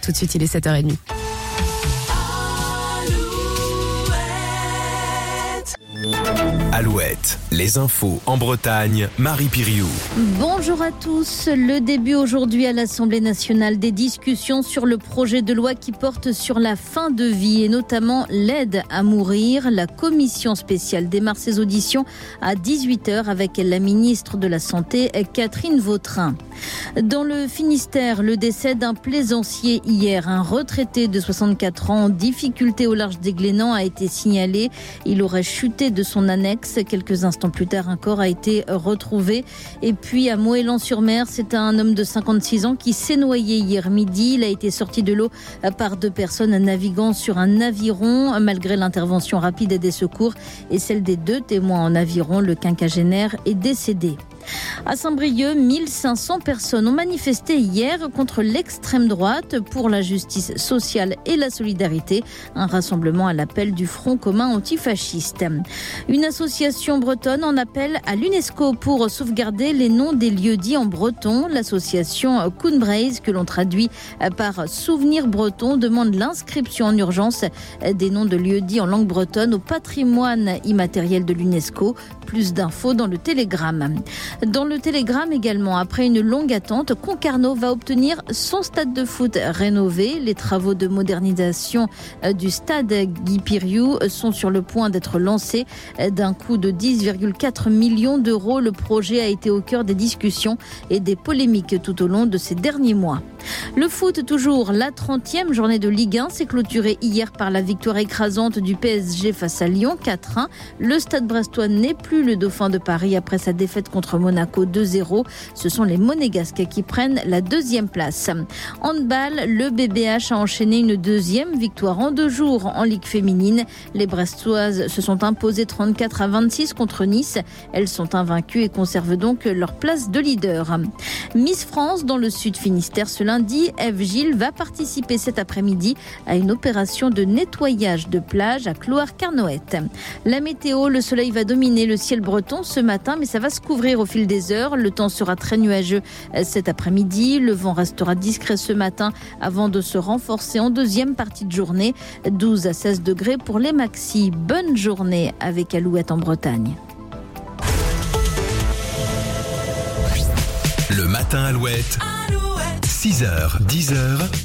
tout de suite, il est 7h30. Alouette, les infos en Bretagne, Marie Piriou. Bonjour à tous. Le début aujourd'hui à l'Assemblée nationale des discussions sur le projet de loi qui porte sur la fin de vie et notamment l'aide à mourir. La commission spéciale démarre ses auditions à 18h avec la ministre de la Santé, Catherine Vautrin. Dans le Finistère, le décès d'un plaisancier hier. Un retraité de 64 ans en difficulté au large des Glénans a été signalé. Il aurait chuté de son annexe. Quelques instants plus tard, un corps a été retrouvé. Et puis à Moëlan-sur-Mer, c'est un homme de 56 ans qui s'est noyé hier midi. Il a été sorti de l'eau par deux personnes naviguant sur un aviron. Malgré l'intervention rapide des secours et celle des deux témoins en aviron, le quinquagénaire est décédé. À Saint-Brieuc, 1500 personnes ont manifesté hier contre l'extrême droite pour la justice sociale et la solidarité. Un rassemblement à l'appel du Front commun antifasciste. Une association bretonne en appelle à l'UNESCO pour sauvegarder les noms des lieux-dits en breton. L'association Coonbraise, que l'on traduit par Souvenir breton, demande l'inscription en urgence des noms de lieux-dits en langue bretonne au patrimoine immatériel de l'UNESCO. Plus d'infos dans le Télégramme. Dans le Télégramme également, après une longue attente, Concarneau va obtenir son stade de foot rénové. Les travaux de modernisation du stade Guy Piriou sont sur le point d'être lancés. D'un coût de 10,4 millions d'euros, le projet a été au cœur des discussions et des polémiques tout au long de ces derniers mois. Le foot toujours, la 30e journée de Ligue 1 s'est clôturée hier par la victoire écrasante du PSG face à Lyon, 4-1. Le Stade brestois n'est plus le dauphin de Paris après sa défaite contre Monaco 2-0. Ce sont les Monégasques qui prennent la deuxième place. Handball, le BBH a enchaîné une deuxième victoire en 2 jours en Ligue féminine. Les Brestoises se sont imposées 34-26 contre Nice. Elles sont invaincues et conservent donc leur place de leader. Miss France dans le Sud Finistère ce lundi, Ève Gilles va participer cet après-midi à une opération de nettoyage de plage à Cloire-Carnoët. La météo, le soleil va dominer le ciel breton ce matin, mais ça va se couvrir au fil des heures. Le temps sera très nuageux cet après-midi. Le vent restera discret ce matin avant de se renforcer en deuxième partie de journée. 12 à 16 degrés pour les maxis. Bonne journée avec Alouette en Bretagne. Le matin Alouette. 6h, 10h.